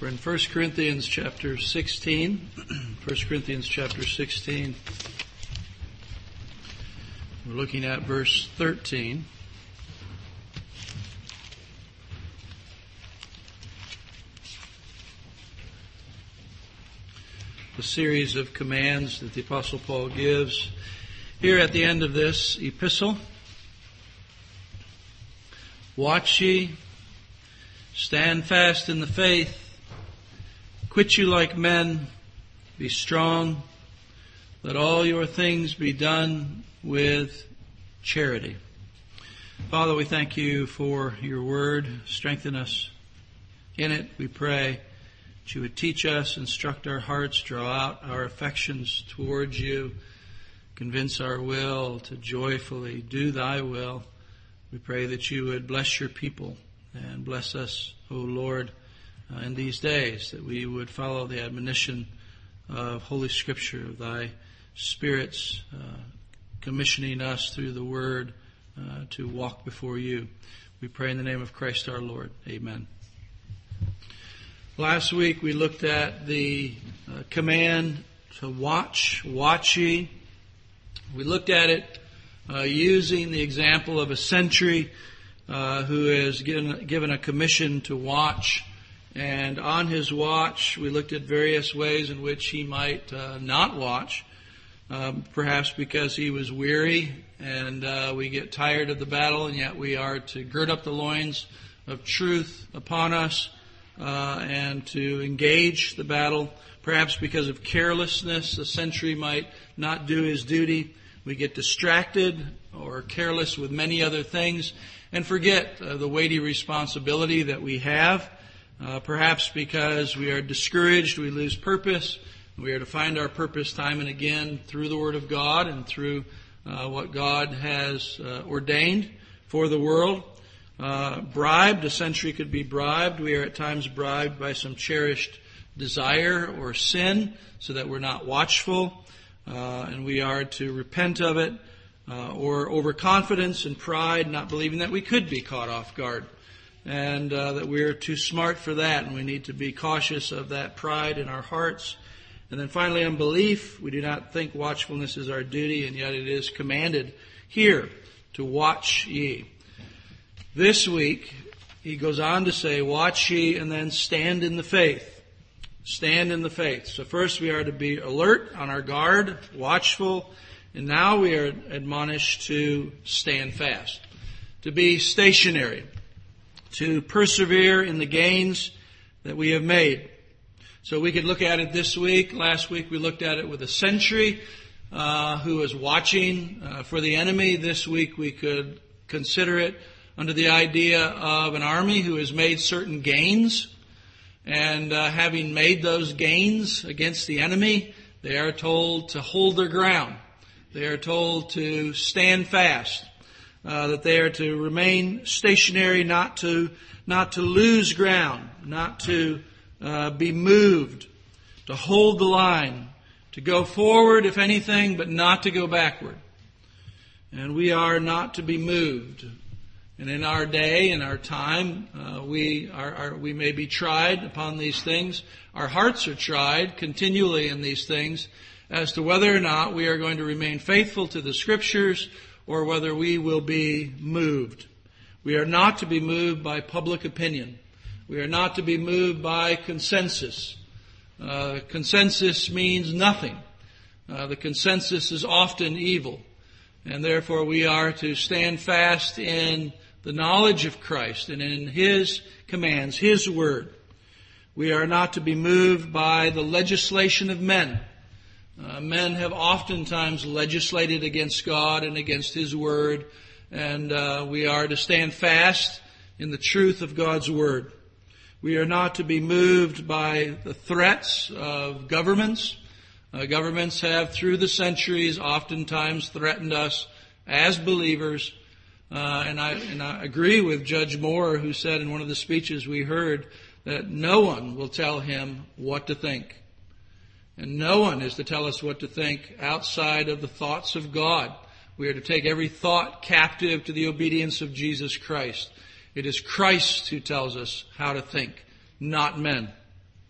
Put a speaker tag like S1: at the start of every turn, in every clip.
S1: We're in 1 Corinthians chapter 16. 1 Corinthians chapter 16. We're looking at verse 13. The series of commands that the Apostle Paul gives here at the end of this epistle. Watch ye, stand fast in the faith, quit you like men, be strong, let all your things be done with charity. Father, we thank you for your word. Strengthen us in it, we pray, that you would teach us, instruct our hearts, draw out our affections towards you, convince our will to joyfully do thy will. We pray that you would bless your people and bless us, O Lord, in these days, that we would follow the admonition of Holy Scripture, of thy Spirit's commissioning us through the Word to walk before you. We pray in the name of Christ our Lord. Amen. Last week we looked at the command to watch ye. We looked at it using the example of a sentry who is given a commission to watch. And on his watch, we looked at various ways in which he might not watch, perhaps because he was weary and we get tired of the battle, and yet we are to gird up the loins of truth upon us and to engage the battle. Perhaps because of carelessness, the sentry might not do his duty. We get distracted or careless with many other things and forget the weighty responsibility that we have. Perhaps because we are discouraged, we lose purpose. We are to find our purpose time and again through the Word of God and through what God has ordained for the world. Bribed, a sentry could be bribed. We are at times bribed by some cherished desire or sin so that we're not watchful, and we are to repent of it, or overconfidence and pride, not believing that we could be caught off guard. And that we're too smart for that, and we need to be cautious of that pride in our hearts. And then finally, unbelief. We do not think watchfulness is our duty, and yet it is commanded here to watch ye. This week, he goes on to say, watch ye, and then stand in the faith. Stand in the faith. So first we are to be alert, on our guard, watchful, and now we are admonished to stand fast, to be stationary, to persevere in the gains that we have made. So we could look at it this week. Last week we looked at it with a sentry who was watching for the enemy. This week we could consider it under the idea of an army who has made certain gains. And having made those gains against the enemy, they are told to hold their ground. They are told to stand fast. That they are to remain stationary, not to lose ground, not to be moved, to hold the line, to go forward if anything, but not to go backward. And we are not to be moved. And in our day, in our time, we may be tried upon these things. Our hearts are tried continually in these things as to whether or not we are going to remain faithful to the Scriptures or whether we will be moved. We are not to be moved by public opinion. We are not to be moved by consensus. Consensus means nothing. The consensus is often evil. And therefore we are to stand fast in the knowledge of Christ and in His commands, His Word. We are not to be moved by the legislation of men. Men have oftentimes legislated against God and against His Word, and we are to stand fast in the truth of God's Word. We are not to be moved by the threats of governments. Governments have, through the centuries, oftentimes threatened us as believers. And I agree with Judge Moore, who said in one of the speeches we heard that no one will tell him what to think. And no one is to tell us what to think outside of the thoughts of God. We are to take every thought captive to the obedience of Jesus Christ. It is Christ who tells us how to think, not men.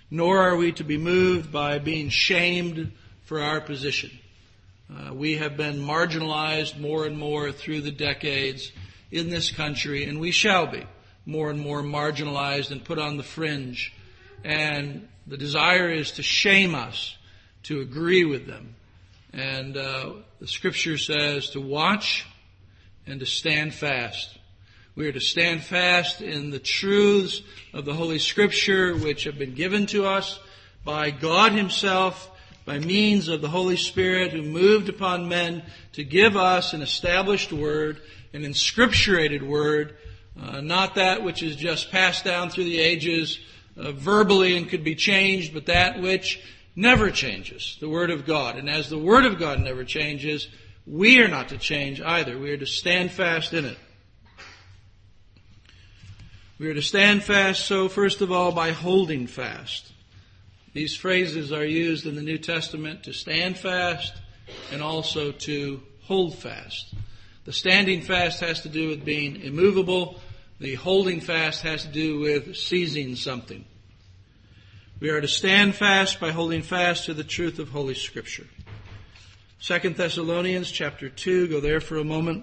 S1: nor are we to be moved by being shamed for our position. We have been marginalized more and more through the decades in this country, and we shall be more and more marginalized and put on the fringe. And the desire is to shame us, to agree with them. And the Scripture says to watch and to stand fast. We are to stand fast in the truths of the Holy Scripture, which have been given to us by God Himself, by means of the Holy Spirit, who moved upon men to give us an established word, an inscripturated word, not that which is just passed down through the ages verbally and could be changed, but that which never changes, the Word of God. And as the Word of God never changes, we are not to change either. We are to stand fast in it. We are to stand fast, so first of all, by holding fast. These phrases are used in the New Testament to stand fast and also to hold fast. The standing fast has to do with being immovable. The holding fast has to do with seizing something. We are to stand fast by holding fast to the truth of Holy Scripture. 2 Thessalonians chapter 2, go there for a moment.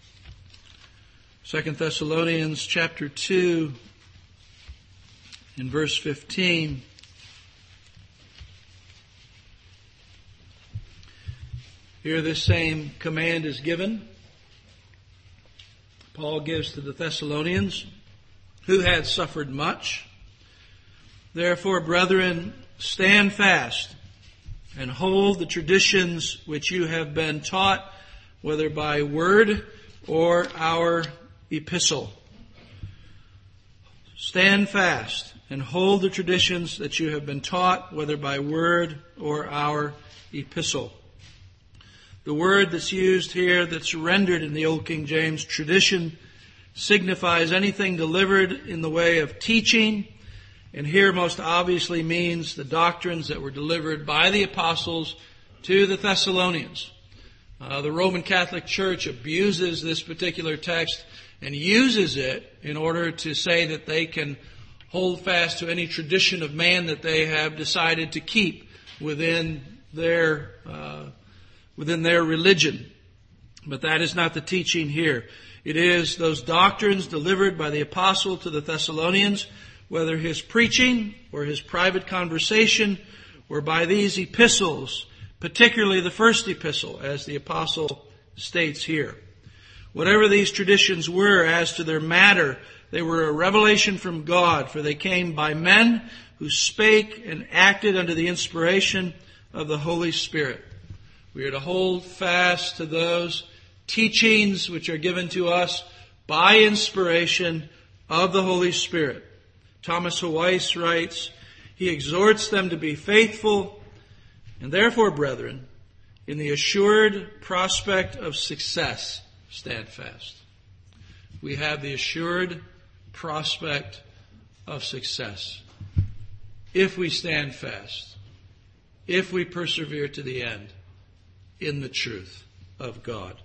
S1: 2 Thessalonians chapter 2 in verse 15. Here this same command is given. Paul gives to the Thessalonians, who had suffered much. Therefore, brethren, stand fast and hold the traditions which you have been taught, whether by word or our epistle. Stand fast and hold the traditions that you have been taught, whether by word or our epistle. The word that's used here, that's rendered in the Old King James tradition, signifies anything delivered in the way of teaching, and here most obviously means the doctrines that were delivered by the apostles to the Thessalonians. The Roman Catholic Church abuses this particular text and uses it in order to say that they can hold fast to any tradition of man that they have decided to keep within their religion. But that is not the teaching here. It is those doctrines delivered by the apostle to the Thessalonians, whether his preaching or his private conversation, or by these epistles, particularly the first epistle, as the apostle states here. Whatever these traditions were as to their matter, they were a revelation from God, for they came by men who spake and acted under the inspiration of the Holy Spirit. We are to hold fast to those teachings which are given to us by inspiration of the Holy Spirit. Thomas Huwais writes, he exhorts them to be faithful, and therefore, brethren, in the assured prospect of success, stand fast. We have the assured prospect of success if we stand fast, if we persevere to the end in the truth of God.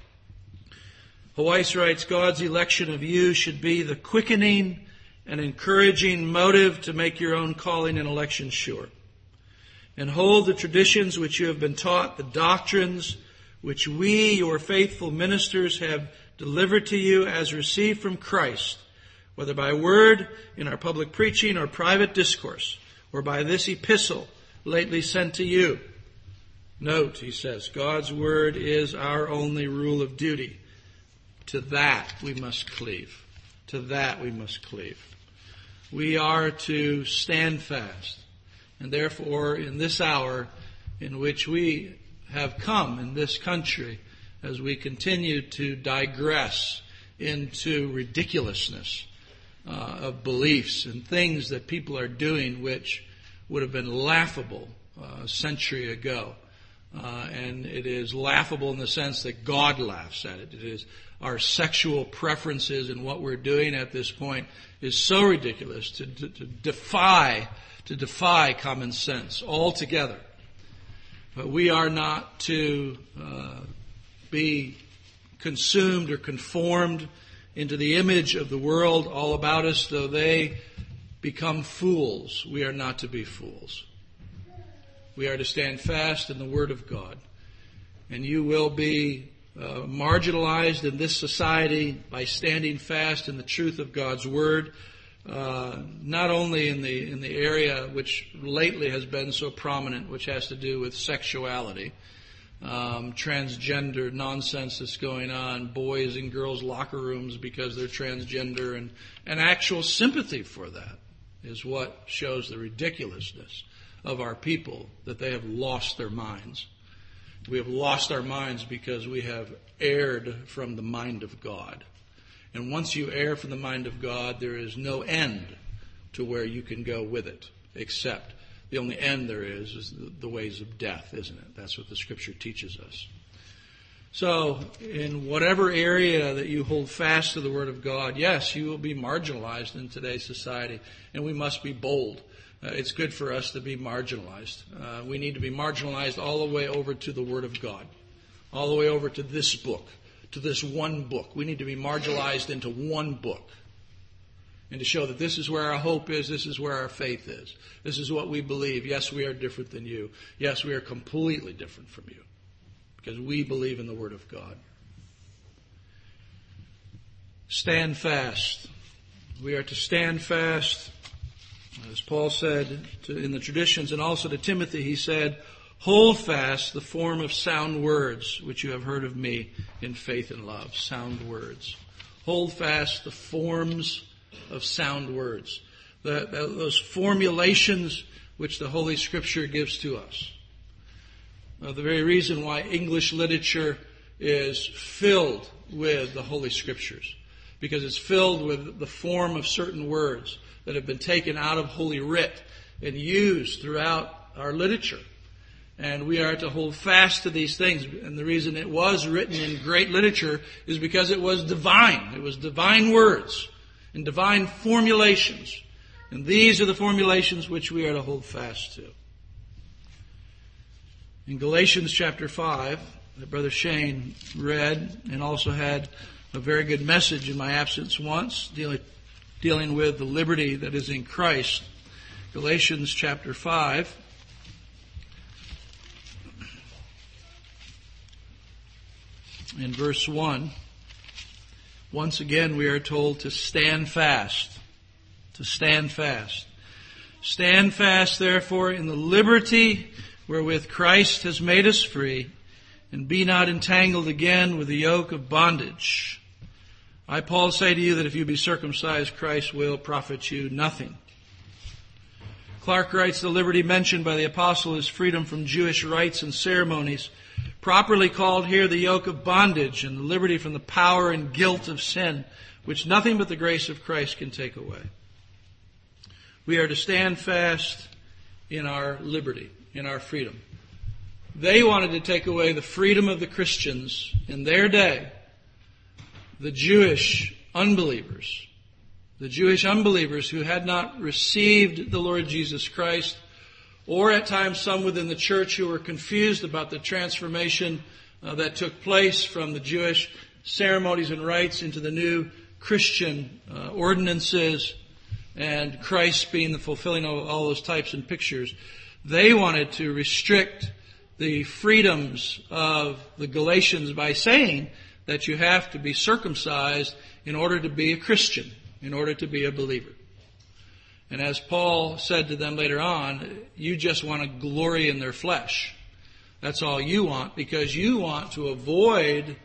S1: Huwais writes, God's election of you should be the quickening and encouraging motive to make your own calling and election sure. And hold the traditions which you have been taught, the doctrines which we, your faithful ministers, have delivered to you as received from Christ, whether by word, in our public preaching, or private discourse, or by this epistle lately sent to you. Note, he says, God's word is our only rule of duty. To that we must cleave. To that we must cleave. We are to stand fast. And therefore, in this hour in which we have come in this country, as we continue to digress into ridiculousness of beliefs and things that people are doing which would have been laughable a century ago. And it is laughable in the sense that God laughs at it. It is our sexual preferences and what we're doing at this point is so ridiculous to defy common sense altogether. But we are not to be consumed or conformed into the image of the world all about us, though they become fools. We are not to be fools. We are to stand fast in the Word of God. And you will be marginalized in this society by standing fast in the truth of God's Word, not only in the area which lately has been so prominent, which has to do with sexuality, transgender nonsense that's going on, boys and girls' locker rooms because they're transgender, and actual sympathy for that is what shows the ridiculousness of our people, that they have lost their minds. We have lost our minds because we have erred from the mind of God. And once you err from the mind of God, there is no end to where you can go with it, except the only end there is the ways of death, isn't it? That's what the Scripture teaches us. So, in whatever area that you hold fast to the Word of God, yes, you will be marginalized in today's society, and we must be bold. It's good for us to be marginalized. We need to be marginalized all the way over to the Word of God, all the way over to this book, to this one book. We need to be marginalized into one book, and to show that this is where our hope is, this is where our faith is. This is what we believe. Yes, we are different than you. Yes, we are completely different from you, because we believe in the Word of God. Stand fast. We are to stand fast. As Paul said in the traditions, and also to Timothy, he said, hold fast the form of sound words, which you have heard of me in faith and love. Sound words. Hold fast the forms of sound words. Those formulations which the Holy Scripture gives to us. The very reason why English literature is filled with the Holy Scriptures, because it's filled with the form of certain words that have been taken out of Holy Writ and used throughout our literature. And we are to hold fast to these things. And the reason it was written in great literature is because it was divine. It was divine words and divine formulations. And these are the formulations which we are to hold fast to. In Galatians chapter 5, that Brother Shane read and also had a very good message in my absence once, dealing with the liberty that is in Christ. Galatians chapter 5. In verse 1, once again we are told to stand fast. To stand fast. Stand fast, therefore, in the liberty wherewith Christ has made us free, and be not entangled again with the yoke of bondage. I, Paul, say to you that if you be circumcised, Christ will profit you nothing. Clark writes, the liberty mentioned by the apostle is freedom from Jewish rites and ceremonies, properly called here the yoke of bondage, and the liberty from the power and guilt of sin, which nothing but the grace of Christ can take away. We are to stand fast in our liberty, in our freedom. They wanted to take away the freedom of the Christians in their day. The Jewish unbelievers who had not received the Lord Jesus Christ, or at times some within the church who were confused about the transformation that took place from the Jewish ceremonies and rites into the new Christian ordinances, and Christ being the fulfilling of all those types and pictures. They wanted to restrict the freedoms of the Galatians by saying that you have to be circumcised in order to be a Christian, in order to be a believer. And as Paul said to them later on, you just want to glory in their flesh. That's all you want, because you want to avoid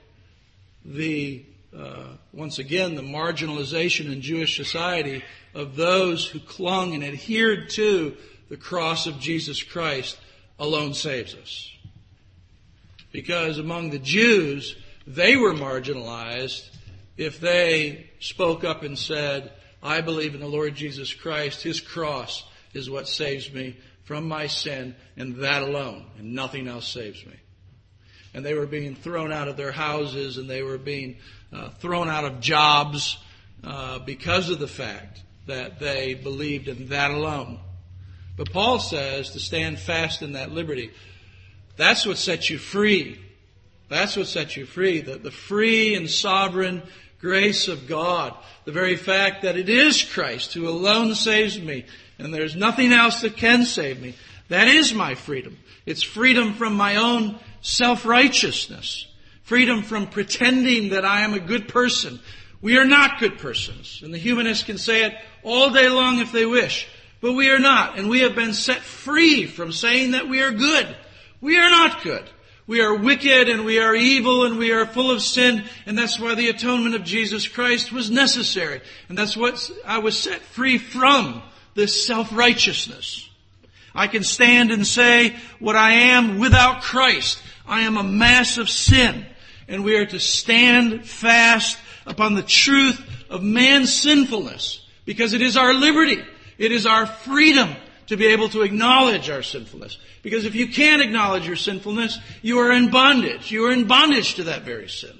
S1: once again, the marginalization in Jewish society of those who clung and adhered to the cross of Jesus Christ alone saves us. Because among the Jews, they were marginalized if they spoke up and said, I believe in the Lord Jesus Christ. His cross is what saves me from my sin, and that alone, and nothing else saves me. And they were being thrown out of their houses, and they were being thrown out of jobs because of the fact that they believed in that alone. But Paul says to stand fast in that liberty. That's what sets you free. That's what sets you free. The free and sovereign grace of God, the very fact that it is Christ who alone saves me, and there's nothing else that can save me. That is my freedom. It's freedom from my own self-righteousness. Freedom from pretending that I am a good person. We are not good persons. And the humanists can say it all day long if they wish. But we are not. And we have been set free from saying that we are good. We are not good. We are wicked and we are evil and we are full of sin. And that's why the atonement of Jesus Christ was necessary. And that's what I was set free from, this self-righteousness. I can stand and say what I am without Christ. I am a mass of sin. And we are to stand fast upon the truth of man's sinfulness, because it is our liberty. It is our freedom to be able to acknowledge our sinfulness. Because if you can't acknowledge your sinfulness, you are in bondage. You are in bondage to that very sin.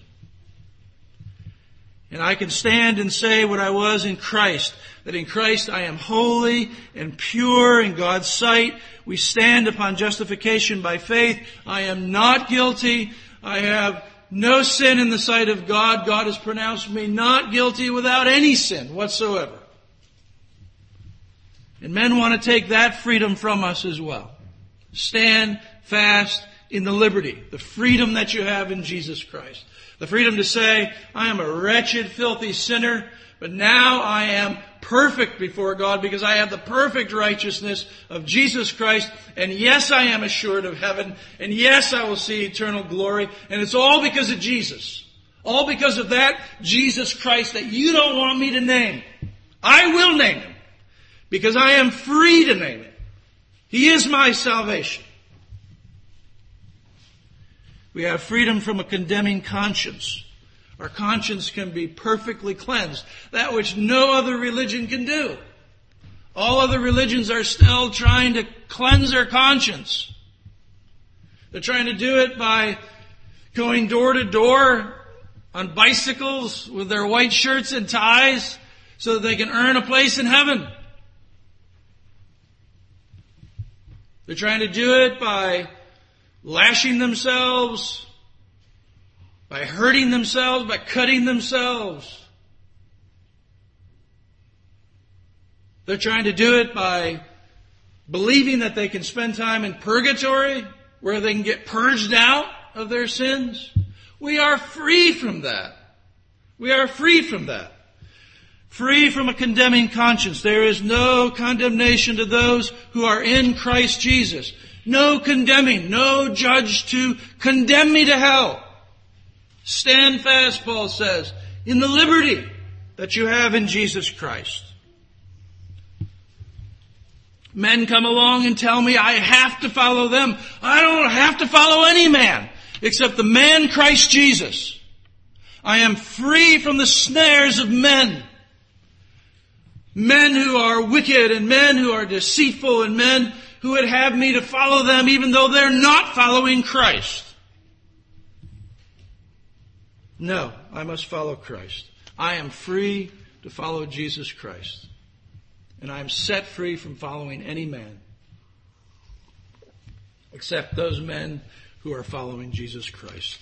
S1: And I can stand and say what I was in Christ, that in Christ I am holy and pure in God's sight. We stand upon justification by faith. I am not guilty. I have no sin in the sight of God. God has pronounced me not guilty without any sin whatsoever. And men want to take that freedom from us as well. Stand fast in the liberty, the freedom that you have in Jesus Christ. The freedom to say, I am a wretched, filthy sinner, but now I am perfect before God because I have the perfect righteousness of Jesus Christ. And yes, I am assured of heaven. And yes, I will see eternal glory. And it's all because of Jesus. All because of that Jesus Christ that you don't want me to name. I will name him because I am free to name him. He is my salvation. We have freedom from a condemning conscience. Our conscience can be perfectly cleansed. That which no other religion can do. All other religions are still trying to cleanse their conscience. They're trying to do it by going door to door on bicycles with their white shirts and ties so that they can earn a place in heaven. They're trying to do it by lashing themselves, by hurting themselves, by cutting themselves. They're trying to do it by believing that they can spend time in purgatory, where they can get purged out of their sins. We are free from that. We are free from that. Free from a condemning conscience. There is no condemnation to those who are in Christ Jesus. No condemning, no judge to condemn me to hell. Stand fast, Paul says, in the liberty that you have in Jesus Christ. Men come along and tell me I have to follow them. I don't have to follow any man except the man Christ Jesus. I am free from the snares of men. Men who are wicked and men who are deceitful and men who would have me to follow them even though they're not following Christ. No, I must follow Christ. I am free to follow Jesus Christ. And I am set free from following any man except those men who are following Jesus Christ.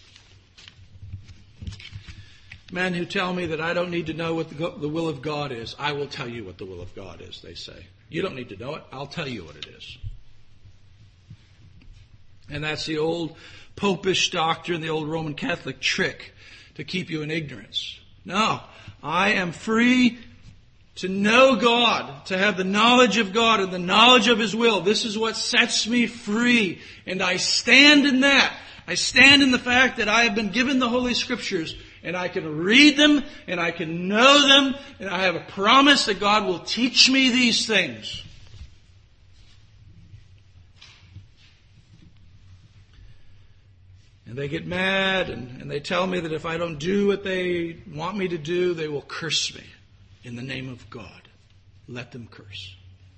S1: Men who tell me that I don't need to know what the will of God is. I will tell you what the will of God is, they say. You don't need to know it. I'll tell you what it is. And that's the old popish doctrine, the old Roman Catholic trick to keep you in ignorance. No, I am free to know God, to have the knowledge of God and the knowledge of His will. This is what sets me free. And I stand in that. I stand in the fact that I have been given the Holy Scriptures and I can read them and I can know them and I have a promise that God will teach me these things. And they get mad and they tell me that if I don't do what they want me to do, they will curse me in the name of God. Let them curse.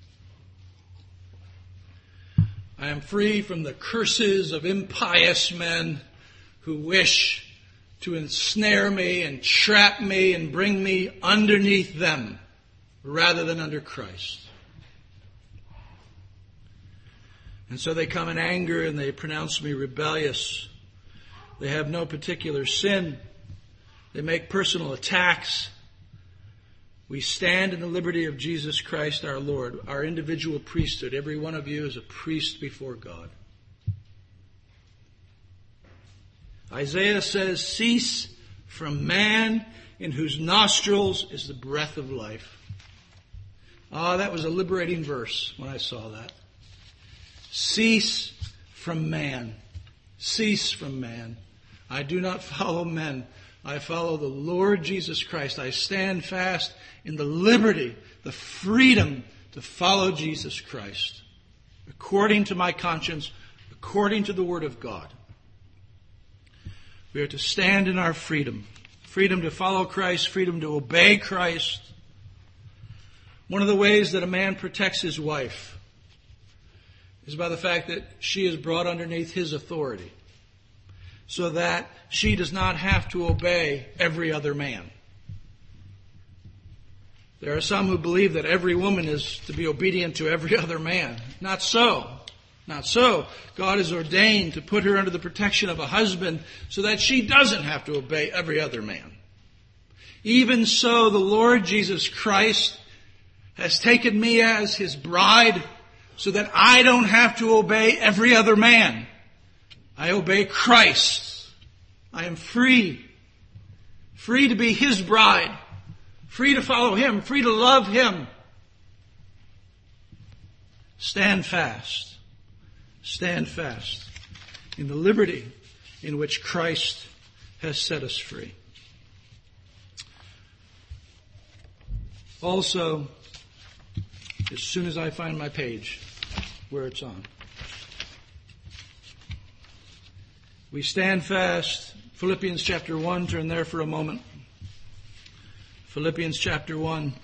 S1: I am free from the curses of impious men who wish to ensnare me and trap me and bring me underneath them rather than under Christ. And so they come in anger and they pronounce me rebellious. They have no particular sin. They make personal attacks. We stand in the liberty of Jesus Christ our Lord, our individual priesthood. Every one of you is a priest before God. Isaiah says, cease from man in whose nostrils is the breath of life. Ah, that was a liberating verse when I saw that. Cease from man. Cease from man. I do not follow men. I follow the Lord Jesus Christ. I stand fast in the liberty, the freedom to follow Jesus Christ, according to my conscience, according to the Word of God. We are to stand in our freedom. Freedom to follow Christ, freedom to obey Christ. One of the ways that a man protects his wife is by the fact that she is brought underneath his authority, so that she does not have to obey every other man. There are some who believe that every woman is to be obedient to every other man. Not so. Not so. God has ordained to put her under the protection of a husband so that she doesn't have to obey every other man. Even so, the Lord Jesus Christ has taken me as His bride so that I don't have to obey every other man. I obey Christ. I am free. Free to be His bride. Free to follow Him. Free to love Him. Stand fast. Stand fast in the liberty in which Christ has set us free. Also, as soon as I find my page where it's on, we stand fast. Philippians chapter 1, turn there for a moment. Philippians chapter 1.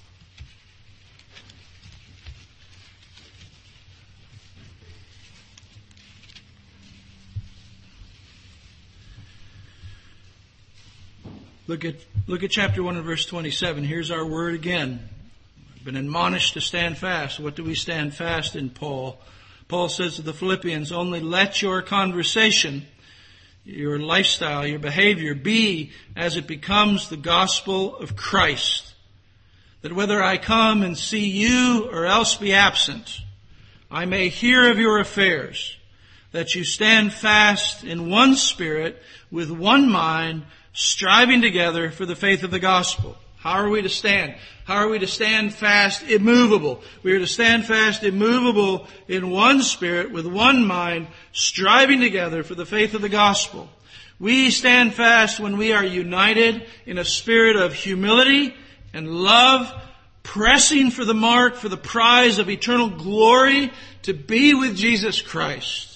S1: Look at chapter 1 and verse 27. Here's our word again. We've been admonished to stand fast. What do we stand fast in, Paul? Paul says to the Philippians, only let your conversation, your lifestyle, your behavior be as it becomes the gospel of Christ. That whether I come and see you or else be absent, I may hear of your affairs, that you stand fast in one spirit, with one mind, striving together for the faith of the gospel. How are we to stand? How are we to stand fast, immovable? We are to stand fast, immovable in one spirit, with one mind, striving together for the faith of the gospel. We stand fast when we are united in a spirit of humility and love, pressing for the mark, for the prize of eternal glory, to be with Jesus Christ.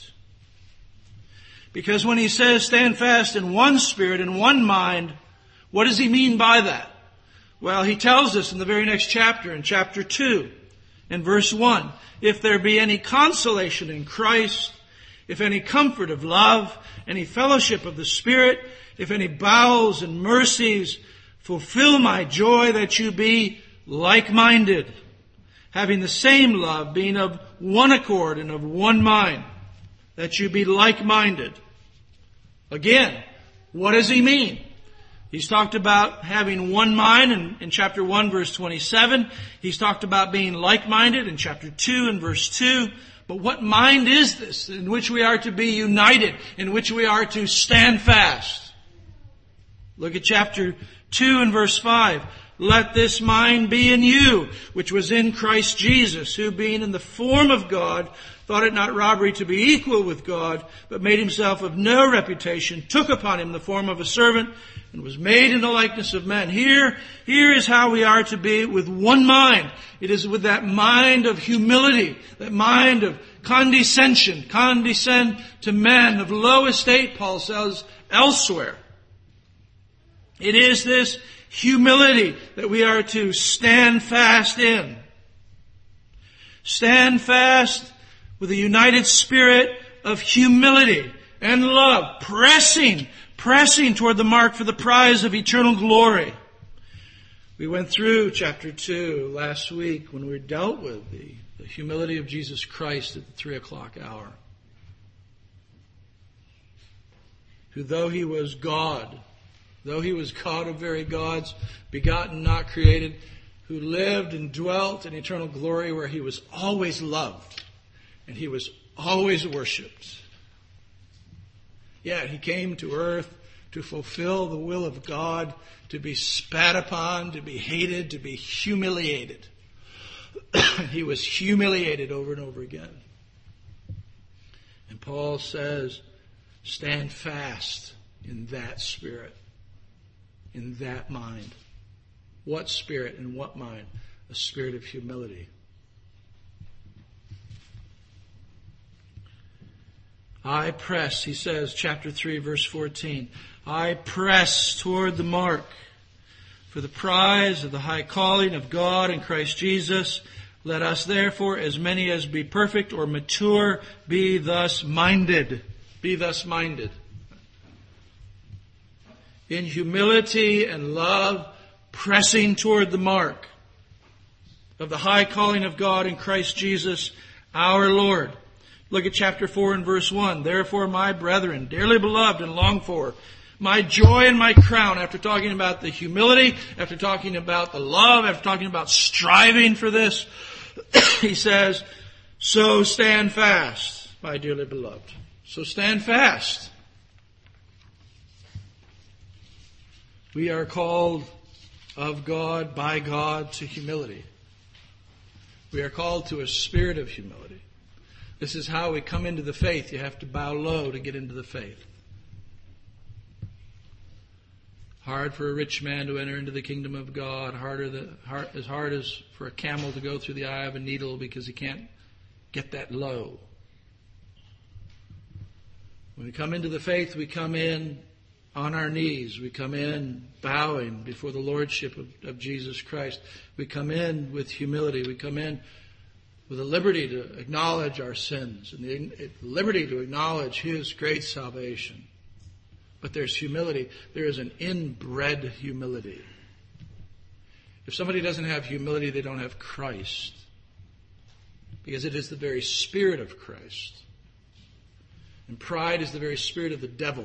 S1: Because when he says stand fast in one spirit, in one mind, what does he mean by that? Well, he tells us in the very next chapter, in chapter 2, in verse 1, if there be any consolation in Christ, if any comfort of love, any fellowship of the Spirit, if any bowels and mercies, fulfill my joy that you be like-minded, having the same love, being of one accord and of one mind, that you be like-minded. Again, what does he mean? He's talked about having one mind in chapter 1, verse 27. He's talked about being like-minded in chapter 2 and verse 2. But what mind is this in which we are to be united, in which we are to stand fast? Look at chapter 2 and verse 5. Let this mind be in you, which was in Christ Jesus, who being in the form of God, thought it not robbery to be equal with God, but made himself of no reputation, took upon him the form of a servant, and was made in the likeness of men. Here is how we are to be with one mind. It is with that mind of humility, that mind of condescension, condescend to men of low estate, Paul says elsewhere. It is this humility that we are to stand fast in. Stand fast with a united spirit of humility and love, pressing toward the mark for the prize of eternal glory. We went through chapter 2 last week when we dealt with the humility of Jesus Christ at the 3 o'clock hour, who though he was God, though he was God of very gods, begotten, not created, who lived and dwelt in eternal glory where he was always loved and he was always worshipped. Yet he came to earth to fulfill the will of God, to be spat upon, to be hated, to be humiliated. He was humiliated over and over again. And Paul says, stand fast in that spirit, in that mind. What spirit and what mind? A spirit of humility. I press, he says, chapter 3, verse 14, I press toward the mark for the prize of the high calling of God in Christ Jesus. Let us therefore, as many as be perfect or mature, be thus minded. Be thus minded. In humility and love, pressing toward the mark of the high calling of God in Christ Jesus, our Lord. Look at chapter 4 and verse 1. Therefore, my brethren, dearly beloved and longed for, my joy and my crown, after talking about the humility, after talking about the love, after talking about striving for this, he says, so stand fast, my dearly beloved. So stand fast. We are called of God, by God, to humility. We are called to a spirit of humility. This is how we come into the faith. You have to bow low to get into the faith. Hard for a rich man to enter into the kingdom of God. As hard as for a camel to go through the eye of a needle because he can't get that low. When we come into the faith, we come in on our knees. We come in bowing before the lordship of Jesus Christ. We come in with humility. We come in with a liberty to acknowledge our sins and the liberty to acknowledge His great salvation. But there's humility. There is an inbred humility. If somebody doesn't have humility, they don't have Christ. Because it is the very spirit of Christ. And pride is the very spirit of the devil.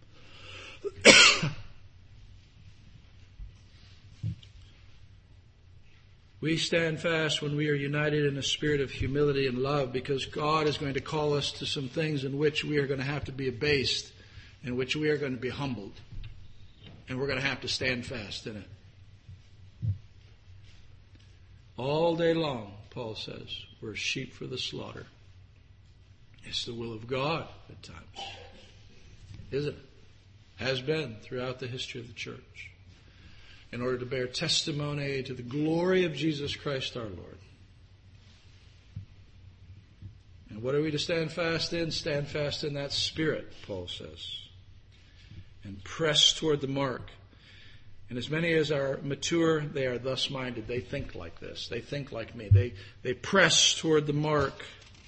S1: We stand fast when we are united in a spirit of humility and love, because God is going to call us to some things in which we are going to have to be abased, in which we are going to be humbled, and we're going to have to stand fast in it. All day long, Paul says, we're sheep for the slaughter. It's the will of God at times, isn't it? Has been throughout the history of the church, in order to bear testimony to the glory of Jesus Christ our Lord. And what are we to stand fast in? Stand fast in that spirit, Paul says. And press toward the mark. And as many as are mature, they are thus minded. They think like this. They think like me. They press toward the mark.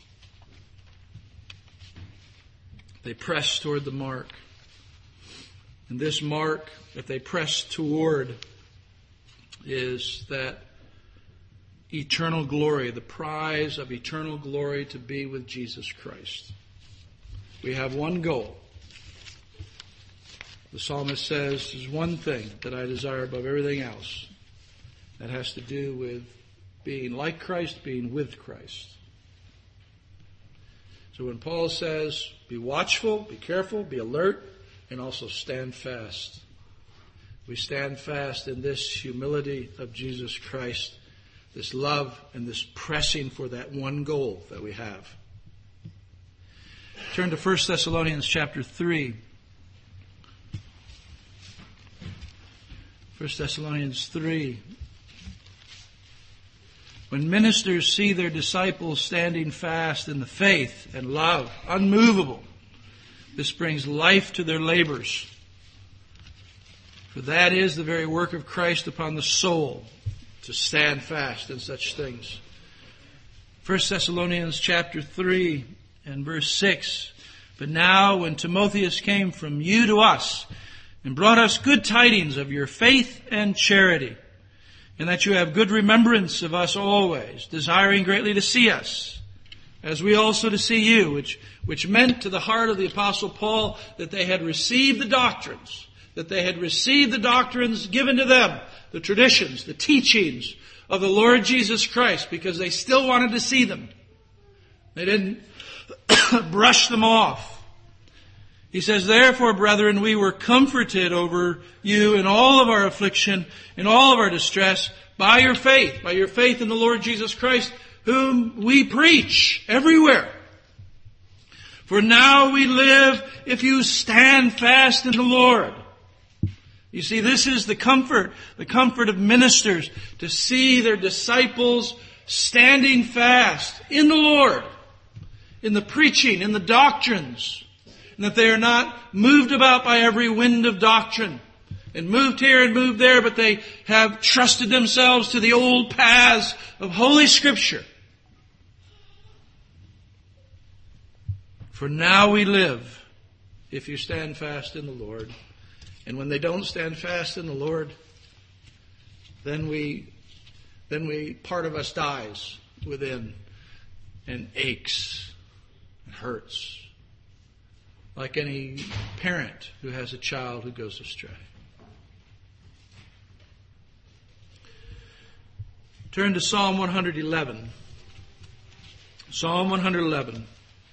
S1: They press toward the mark. And this mark that they press toward is that eternal glory, the prize of eternal glory to be with Jesus Christ. We have one goal. The psalmist says, there's one thing that I desire above everything else. That has to do with being like Christ, being with Christ. So when Paul says, be watchful, be careful, be alert, and also stand fast. We stand fast in this humility of Jesus Christ, this love and this pressing for that one goal that we have. Turn to 1 Thessalonians chapter 3. 1 Thessalonians 3. When ministers see their disciples standing fast in the faith and love, unmovable, this brings life to their labors. For that is the very work of Christ upon the soul, to stand fast in such things. 1 Thessalonians chapter 3 and verse 6. But now when Timotheus came from you to us and brought us good tidings of your faith and charity, and that you have good remembrance of us always, desiring greatly to see us, as we also to see you, which meant to the heart of the Apostle Paul that they had received the doctrines, that they had received the doctrines given to them, the traditions, the teachings of the Lord Jesus Christ, because they still wanted to see them. They didn't brush them off. He says, therefore, brethren, we were comforted over you in all of our affliction, in all of our distress, by your faith in the Lord Jesus Christ, whom we preach everywhere. For now we live if you stand fast in the Lord. You see, this is the comfort of ministers, to see their disciples standing fast in the Lord, in the preaching, in the doctrines, and that they are not moved about by every wind of doctrine, and moved here and moved there, but they have trusted themselves to the old paths of Holy Scripture. For now we live if you stand fast in the Lord. And when they don't stand fast in the Lord, then part of us dies within and aches and hurts, like any parent who has a child who goes astray. Turn to Psalm 111. Psalm 111.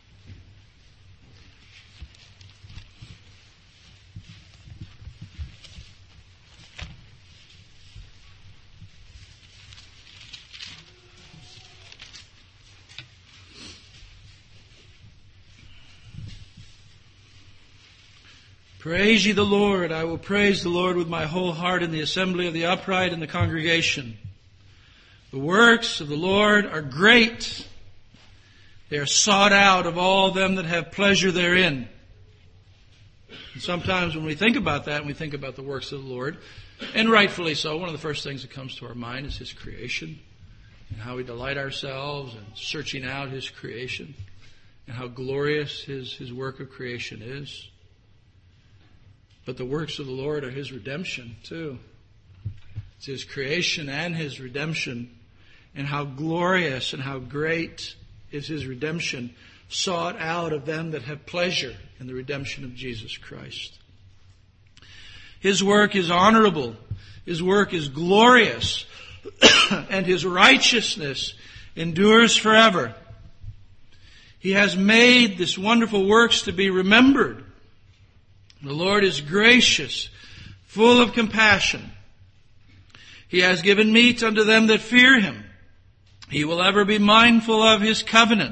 S1: Praise ye the Lord. I will praise the Lord with my whole heart in the assembly of the upright in the congregation. The works of the Lord are great. They are sought out of all them that have pleasure therein. And sometimes when we think about that, and we think about the works of the Lord, and rightfully so, one of the first things that comes to our mind is His creation, and how we delight ourselves in searching out His creation, and how glorious His work of creation is. But the works of the Lord are His redemption too. It's His creation and His redemption. And how glorious and how great is His redemption, sought out of them that have pleasure in the redemption of Jesus Christ. His work is honorable. His work is glorious. And His righteousness endures forever. He has made this wonderful works to be remembered. The Lord is gracious, full of compassion. He has given meat unto them that fear Him. He will ever be mindful of His covenant.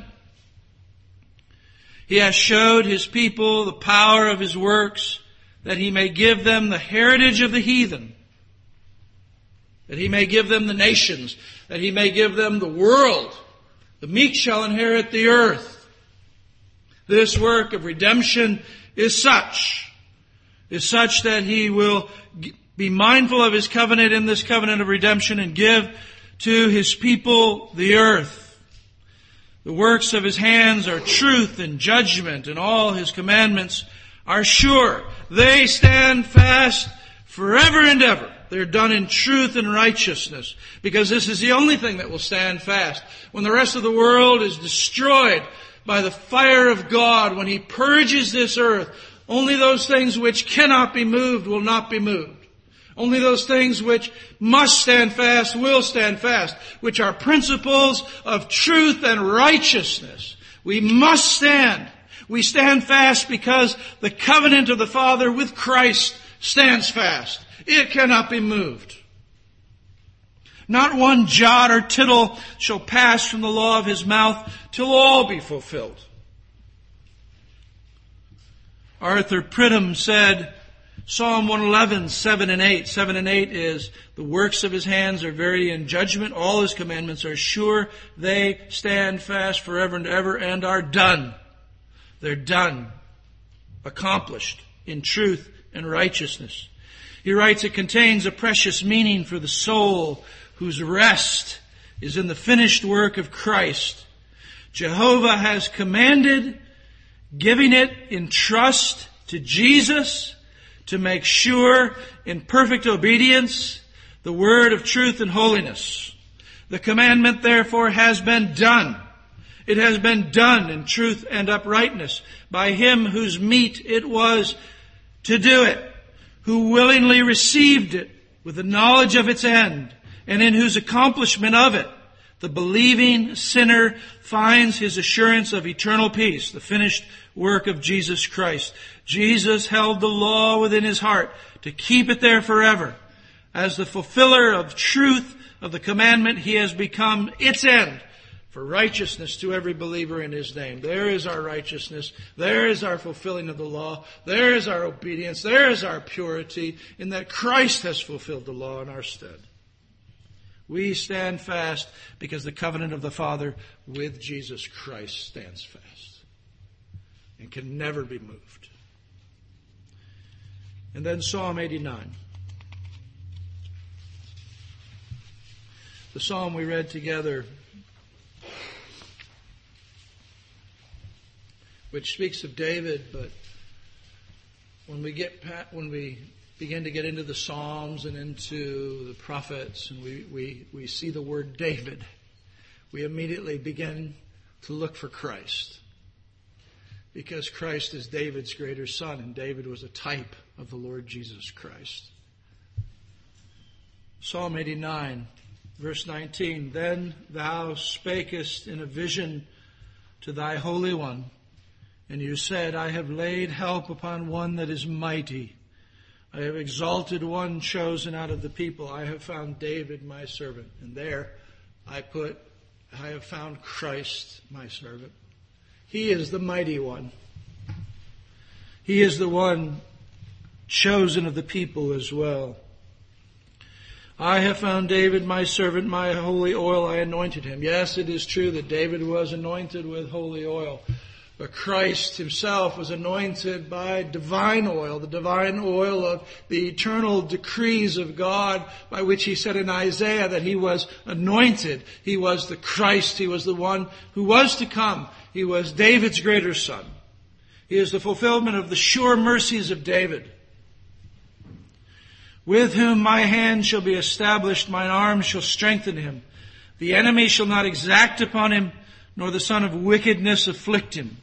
S1: He has showed His people the power of His works, that He may give them the heritage of the heathen, that He may give them the nations, that He may give them the world. The meek shall inherit the earth. This work of redemption is such that He will be mindful of His covenant in this covenant of redemption and give to His people the earth. The works of His hands are truth and judgment, and all His commandments are sure. They stand fast forever and ever. They're done in truth and righteousness, because this is the only thing that will stand fast. When the rest of the world is destroyed by the fire of God, when He purges this earth, only those things which cannot be moved will not be moved. Only those things which must stand fast will stand fast, which are principles of truth and righteousness. We must stand. We stand fast because the covenant of the Father with Christ stands fast. It cannot be moved. Not one jot or tittle shall pass from the law of His mouth till all be fulfilled. Arthur Pridham said, Psalm 111, 7 and 8. 7 and 8 is, the works of His hands are verity and judgment. All His commandments are sure. They stand fast forever and ever and are done. They're done. Accomplished in truth and righteousness. He writes, it contains a precious meaning for the soul whose rest is in the finished work of Christ. Jehovah has commanded, giving it in trust to Jesus, to make sure in perfect obedience the word of truth and holiness. The commandment therefore has been done. It has been done in truth and uprightness by Him whose meat it was to do it, who willingly received it with the knowledge of its end, and in whose accomplishment of it the believing sinner finds his assurance of eternal peace, the finished work of Jesus Christ. Jesus held the law within his heart to keep it there forever. As the fulfiller of truth of the commandment, he has become its end for righteousness to every believer in his name. There is our righteousness. There is our fulfilling of the law. There is our obedience. There is our purity, in that Christ has fulfilled the law in our stead. We stand fast because the covenant of the Father with Jesus Christ stands fast and can never be moved. And then Psalm 89. The psalm we read together, which speaks of David, but when we begin to get into the Psalms and into the prophets, and we see the word David, we immediately begin to look for Christ. Because Christ is David's greater son, and David was a type of the Lord Jesus Christ. Psalm 89, verse 19, Then thou spakest in a vision to thy Holy One, and you said, I have laid help upon one that is mighty. I have exalted one chosen out of the people. I have found David my servant. And there I have found Christ my servant. He is the mighty one. He is the one chosen of the people as well. I have found David my servant, my holy oil, I anointed him. Yes, it is true that David was anointed with holy oil. But Christ himself was anointed by divine oil, the divine oil of the eternal decrees of God, by which he said in Isaiah that he was anointed. He was the Christ. He was the one who was to come. He was David's greater son. He is the fulfillment of the sure mercies of David. With whom my hand shall be established, mine arm shall strengthen him. The enemy shall not exact upon him, nor the son of wickedness afflict him.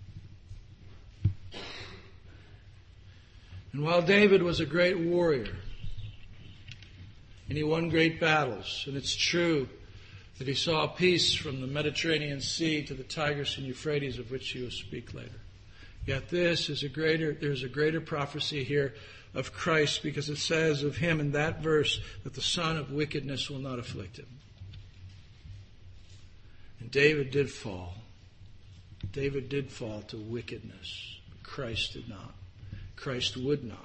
S1: And while David was a great warrior, and he won great battles, and it's true that he saw peace from the Mediterranean Sea to the Tigris and Euphrates, of which he will speak later. Yet there's a greater prophecy here of Christ, because it says of him in that verse that the son of wickedness will not afflict him. And David did fall. David did fall to wickedness. But Christ did not. Christ would not.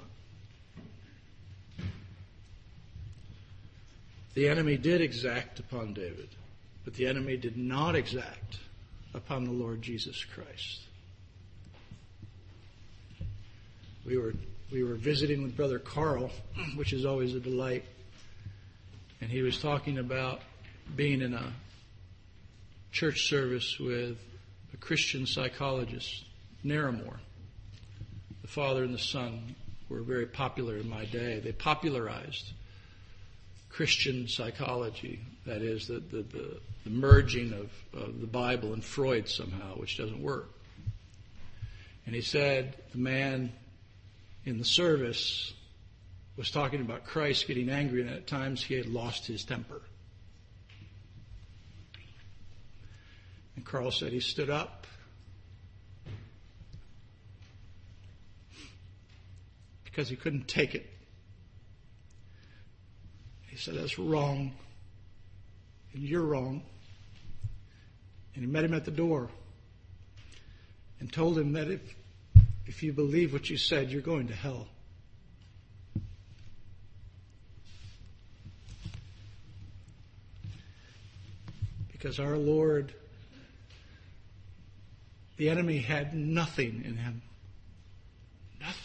S1: The enemy did exact upon David, but the enemy did not exact upon the Lord Jesus Christ. We were visiting with Brother Carl, which is always a delight, and he was talking about being in a church service with a Christian psychologist, Naramore. The Father and the Son were very popular in my day. They popularized Christian psychology, that is, the merging of the Bible and Freud somehow, which doesn't work. And he said the man in the service was talking about Christ getting angry, and at times he had lost his temper. And Carl said he stood up because he couldn't take it. He said, that's wrong, and you're wrong. And he met him at the door and told him that if you believe what you said, you're going to hell. Because our Lord, the enemy had nothing in him. Nothing.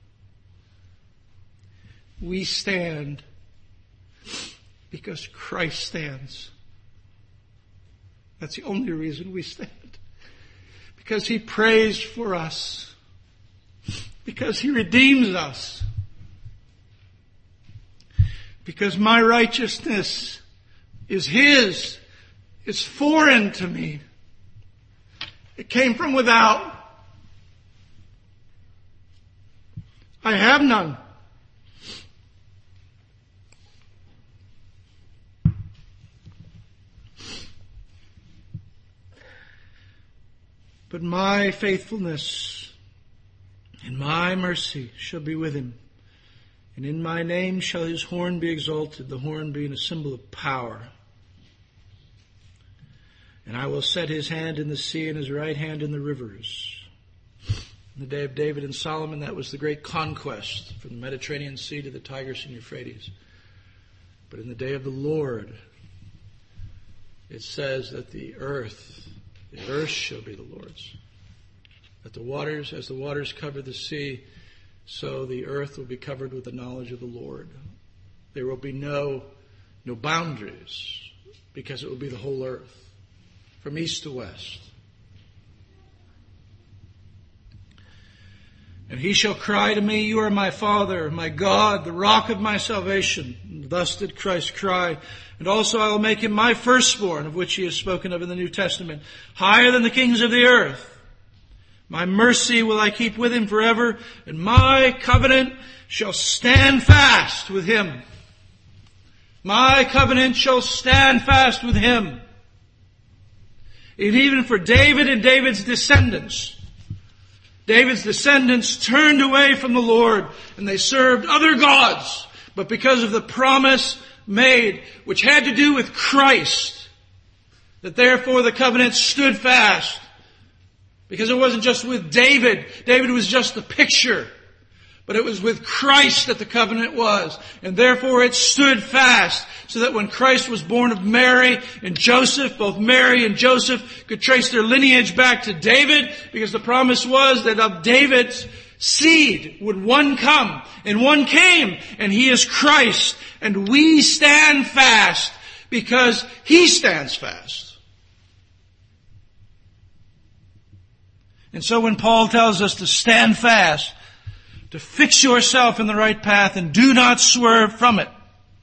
S1: We stand because Christ stands. That's the only reason we stand. Because he prays for us. Because he redeems us. Because my righteousness is his. It's foreign to me. It came from without. I have none. But my faithfulness and my mercy shall be with him. And in my name shall his horn be exalted, the horn being a symbol of power. And I will set his hand in the sea and his right hand in the rivers. In the day of David and Solomon, that was the great conquest from the Mediterranean Sea to the Tigris and Euphrates. But in the day of the Lord, it says that the earth shall be the Lord's. That the waters, as the waters cover the sea, so the earth will be covered with the knowledge of the Lord. There will be no boundaries, because it will be the whole earth, from east to west. And he shall cry to me, you are my Father, my God, the rock of my salvation. And thus did Christ cry. And also I will make him my firstborn, of which he is spoken of in the New Testament, higher than the kings of the earth. My mercy will I keep with him forever, and my covenant shall stand fast with him. My covenant shall stand fast with him. And even for David and David's descendants turned away from the Lord, and they served other gods. But because of the promise made, which had to do with Christ, that therefore the covenant stood fast. Because it wasn't just with David. David was just the picture. But it was with Christ that the covenant was. And therefore it stood fast. So that when Christ was born of Mary and Joseph, both Mary and Joseph could trace their lineage back to David. Because the promise was that of David's seed would one come. And one came. And he is Christ. And we stand fast because he stands fast. And so when Paul tells us to stand fast, to fix yourself in the right path and do not swerve from it,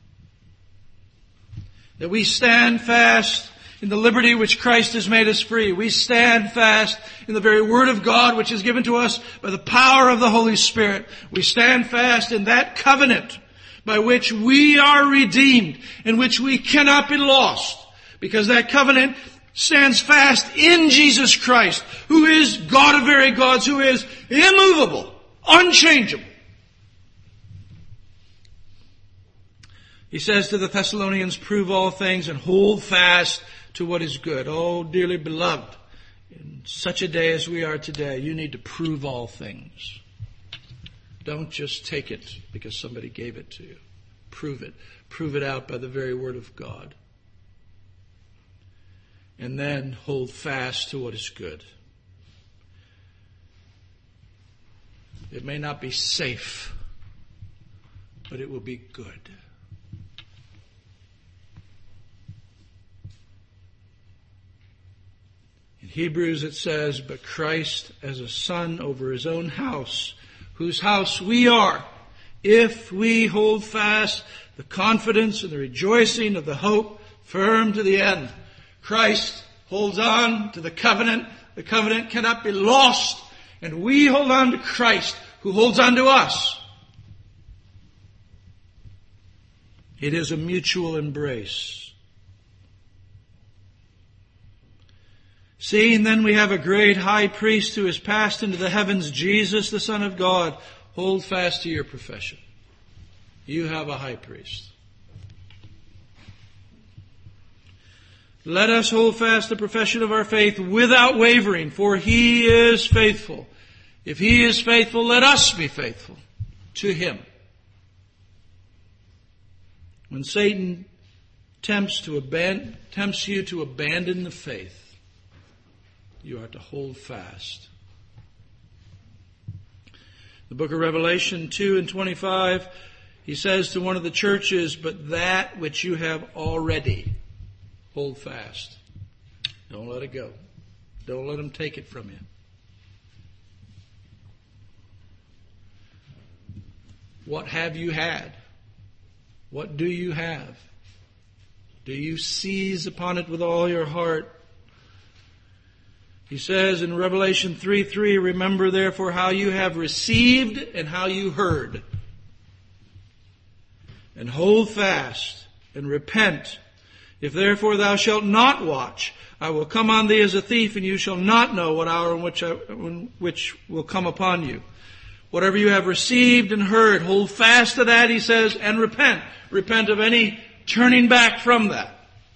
S1: that we stand fast in the liberty which Christ has made us free. We stand fast in the very Word of God which is given to us by the power of the Holy Spirit. We stand fast in that covenant by which we are redeemed, in which we cannot be lost, because that covenant stands fast in Jesus Christ, who is God of very gods, who is immovable, unchangeable. He says to the Thessalonians, prove all things and hold fast to what is good. Oh, dearly beloved, in such a day as we are today, you need to prove all things. Don't just take it because somebody gave it to you. Prove it. Prove it out by the very Word of God. And then hold fast to what is good. It may not be safe, but it will be good. In Hebrews it says, but Christ as a son over his own house, whose house we are, if we hold fast the confidence and the rejoicing of the hope firm to the end. Christ holds on to the covenant. The covenant cannot be lost. And we hold on to Christ, who holds on to us. It is a mutual embrace. Seeing then we have a great high priest who has passed into the heavens, Jesus, the Son of God, hold fast to your profession. You have a high priest. Let us hold fast the profession of our faith without wavering, for he is faithful. If he is faithful, let us be faithful to him. When Satan tempts you to abandon the faith, you are to hold fast. The book of Revelation 2:25, he says to one of the churches, but that which you have already, hold fast. Don't let it go. Don't let them take it from you. What have you had? What do you have? Do you seize upon it with all your heart? He says in Revelation 3:3, remember therefore how you have received and how you heard. And hold fast and repent. If therefore thou shalt not watch, I will come on thee as a thief, and you shall not know what hour in which will come upon you. Whatever you have received and heard, hold fast to that, he says, and repent. Repent of any turning back from that.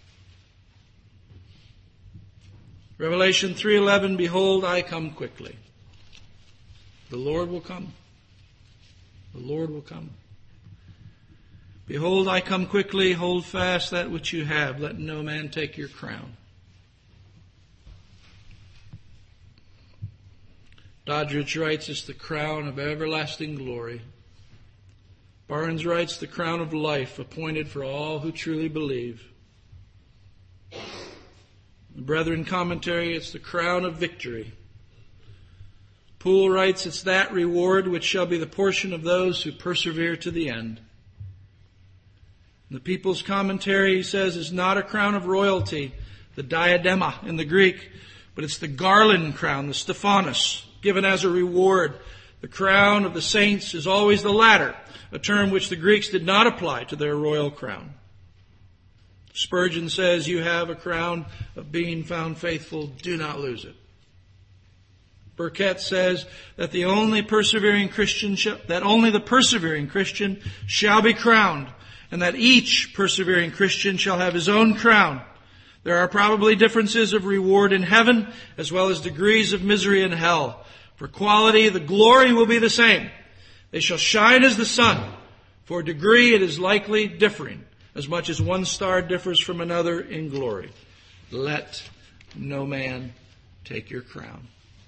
S1: Revelation 3:11, behold, I come quickly. The Lord will come. The Lord will come. Behold, I come quickly. Hold fast that which you have. Let no man take your crown. Doddridge writes, it's the crown of everlasting glory. Barnes writes, the crown of life appointed for all who truly believe. The Brethren commentary, it's the crown of victory. Poole writes, it's that reward which shall be the portion of those who persevere to the end. The People's Commentary, he says, is not a crown of royalty, the diadema in the Greek, but it's the garland crown, the Stephanos, given as a reward. The crown of the saints is always the latter, a term which the Greeks did not apply to their royal crown. Spurgeon says, you have a crown of being found faithful, do not lose it. Burkett says that only the persevering Christian shall be crowned, and that each persevering Christian shall have his own crown. There are probably differences of reward in heaven, as well as degrees of misery in hell. For quality, the glory will be the same. They shall shine as the sun. For degree, it is likely differing, as much as one star differs from another in glory. Let no man take your crown.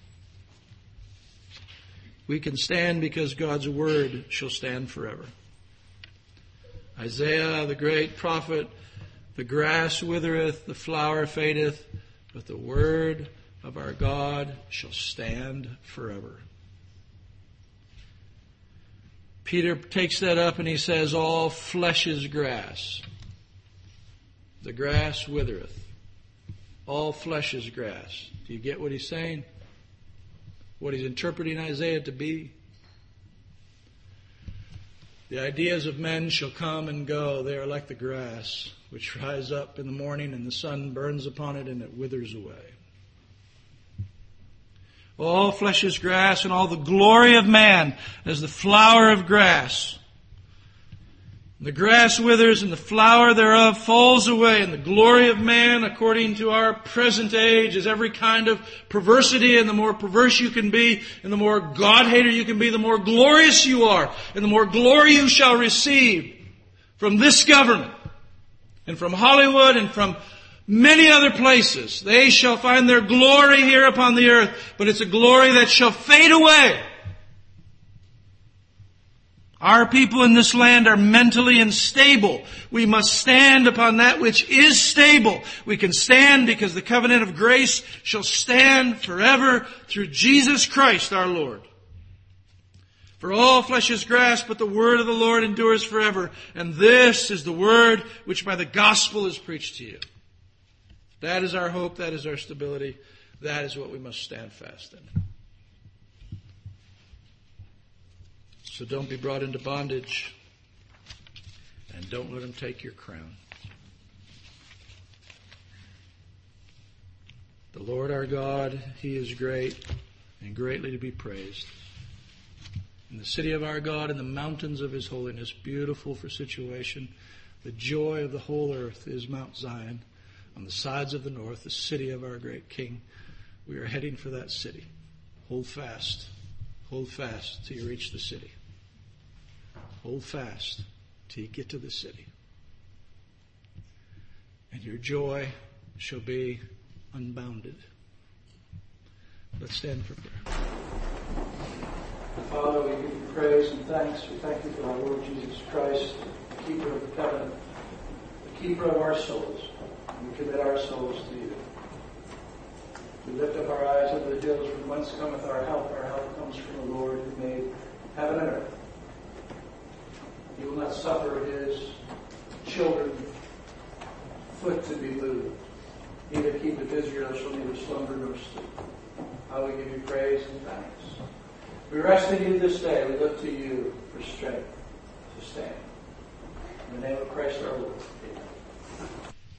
S1: We can stand because God's word shall stand forever. Isaiah, the great prophet, the grass withereth, the flower fadeth, but the word of our God shall stand forever. Peter takes that up and he says, all flesh is grass. The grass withereth. All flesh is grass. Do you get what he's saying? What he's interpreting Isaiah to be? The ideas of men shall come and go. They are like the grass, which rise up in the morning, and the sun burns upon it, and it withers away. All flesh is grass, and all the glory of man as the flower of grass. The grass withers, and the flower thereof falls away, and the glory of man, according to our present age, is every kind of perversity, and the more perverse you can be, and the more God-hater you can be, the more glorious you are, and the more glory you shall receive from this government, and from Hollywood, and from many other places. They shall find their glory here upon the earth, but it's a glory that shall fade away. Our people in this land are mentally unstable. We must stand upon that which is stable. We can stand because the covenant of grace shall stand forever through Jesus Christ our Lord. For all flesh is grass, but the word of the Lord endures forever. And this is the word which by the gospel is preached to you. That is our hope. That is our stability. That is what we must stand fast in. So don't be brought into bondage, and don't let him take your crown. The Lord our God, he is great and greatly to be praised. In the city of our God, in the mountains of his holiness, beautiful for situation, the joy of the whole earth is Mount Zion. On the sides of the north, the city of our great King. We are heading for that city. Hold fast till you reach the city. Hold fast till you get to the city. And your joy shall be unbounded. Let's stand for prayer. Father, we give you praise and thanks. We thank you for our Lord Jesus Christ, the keeper of the covenant, the keeper of our souls. We commit our souls to you. We lift up our eyes over the hills from whence cometh our help. Our help comes from the Lord who made heaven and earth. He will not suffer his children's foot to be moved. He that keepeth Israel shall neither slumber nor sleep. How we give you praise and thanks. We rest in you this day. We look to you for strength to stand. In the name of Christ our Lord. Amen.